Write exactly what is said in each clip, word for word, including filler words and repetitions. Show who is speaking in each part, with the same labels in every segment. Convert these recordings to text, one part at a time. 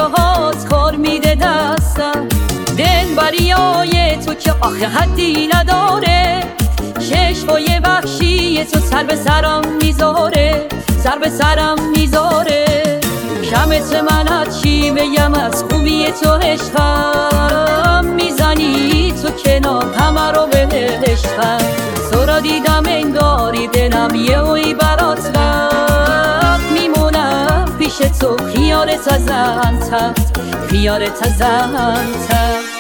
Speaker 1: تو هاست کار میده دستم، دلبریای تو که آخه حدی نداره، چشمای وحشی تو سر به سرم میذاره، سر به سرم میذاره. شمت منت چی بگم از خوبی تو عشقم، میزنی تو کنار همه رو به عشقم. تو را دیدم انگاری دلم یه اوی برات رفت، میمونم پیش تو خیالت ازم تفت، خیالت ازم تفت.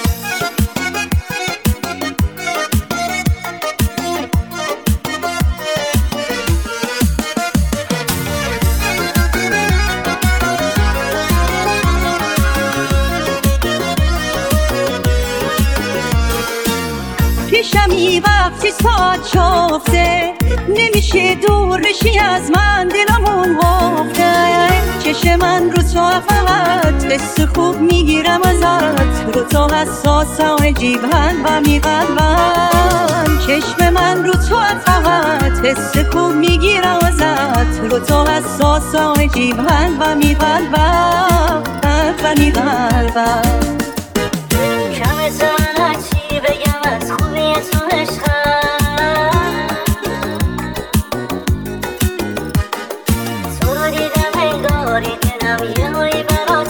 Speaker 2: پیشمی وقتی ساعت شافته، نمیشه دور بشی از من، دلمون وافته. چشم من رو تو فقط حس خوب میگیرم ازت، رو تو حساس و عجیبن و میقلبن. چشم من رو تو فقط حس خوب میگیرم ازت، رو تو حساس و عجیبن و میقلبن و میقلبن.
Speaker 3: شمت من چی بگم از خوبی تو عشقم، تو رو دیدم انگاری دلم یه هایی برات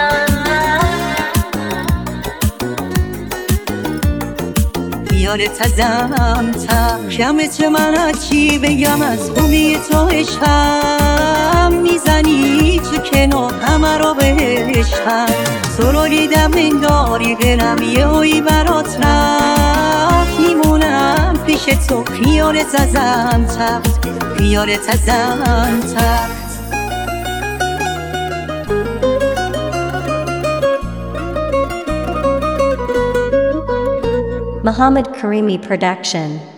Speaker 2: خیالت ازم تفت. شمت من چی بگم از خوبی تو عشقم، میزنی تو کنار همه رو به عشقم. تو رو دیدم انگاری دلم یه هایی برات رفت، میمونم پیش تو خیالت ازم تفت، خیالت ازم تفت.
Speaker 4: Muhammad Karimi Production.